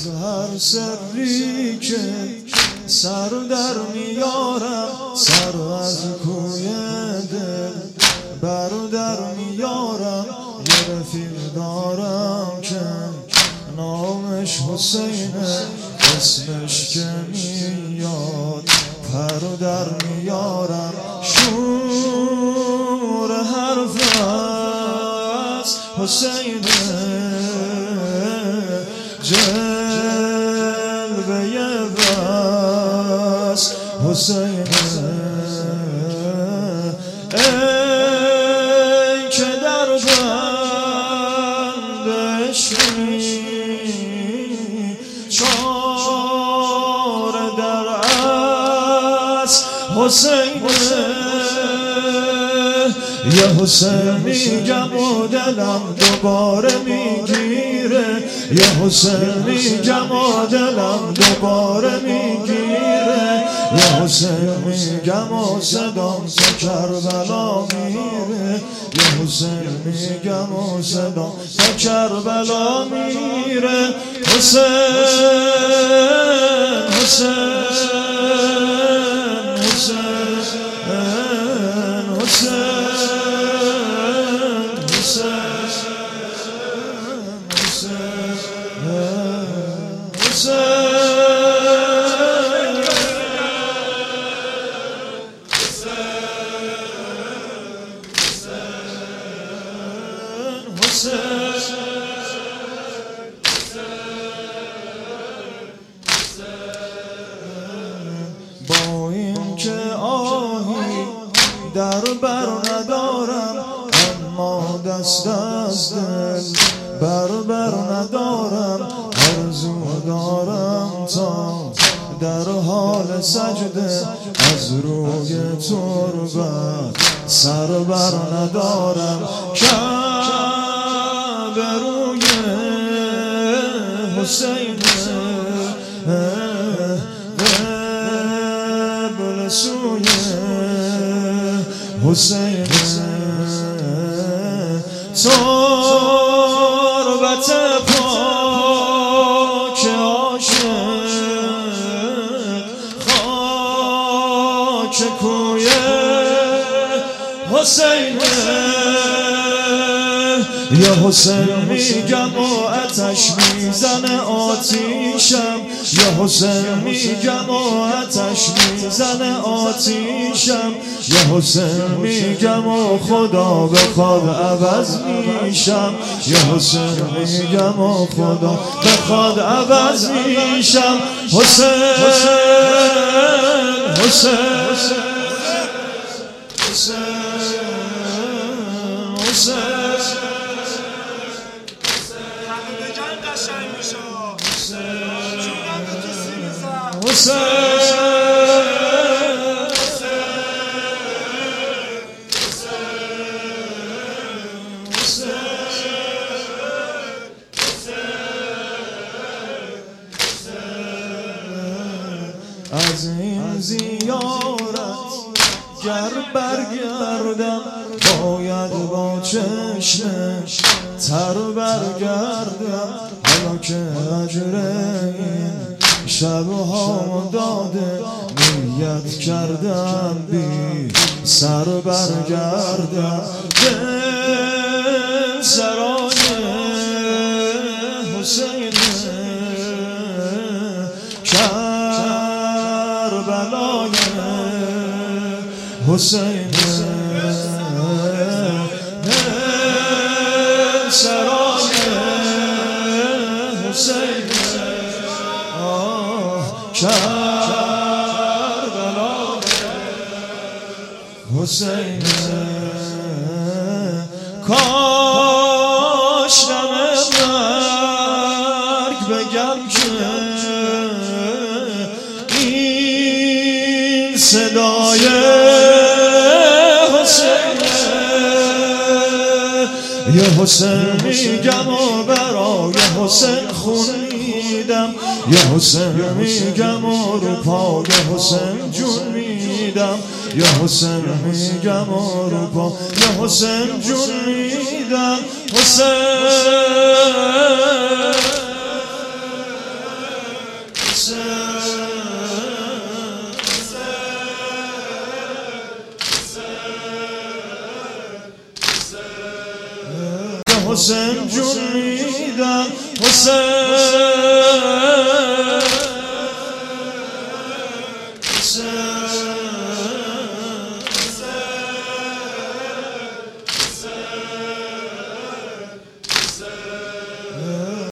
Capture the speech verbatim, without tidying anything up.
از هر سری که سر در میارم، سر از کوی دل بر در میارم. یه رفیق دارم که نامش حسینه، اسمش که میاد پر در میارم. شور حرف از حسینه، جلوه بس حسینه. ای که در بندش چار در از حسینه. یه حسین میگم و دلم دوباره میگیره، یه حسین میگم و دلم دوباره میگیره. یه حسین میگم و صدام تا کربلا میره، یه حسین میگم و صدام تا کربلا میره. حسین حسین حسین حسین با این که آهی در بر ندارم، اما دست از دل بر بر ندارم. آرزو دارم تا در حال سجده از روی تربت سر بر ندارم. کعبه روی حسینه، قبل سوی حسینه. تربت پاک عاشق، خاک کوی حسینه. یا حسین میگم و آتش میزنه آتیشم، یا حسین میگم و آتش میزنه آتیشم. یا حسین میگم و خدا بخواد عوض میشم، یا حسین میگم و خدا بخواد عوض میشم. حسین حسین حسین از این زیارت گر برگردم، باید با چشم تر برگردم. حالا که اجر این شبها داده، نیت کردم بی سر برگردم. دل سرای حسینه، کربلای حسینه. دل سرای حسینه، کربلای حسینه. کاش دم مرگ بگم که این صدای حسینه. یه حسین میگم و برای حسین خون میدم، یه حسین میگم و رو پای حسین جون میدم. یه حسین میگم و رو پای حسین جون میدم. حسین حسین جون میدم حسین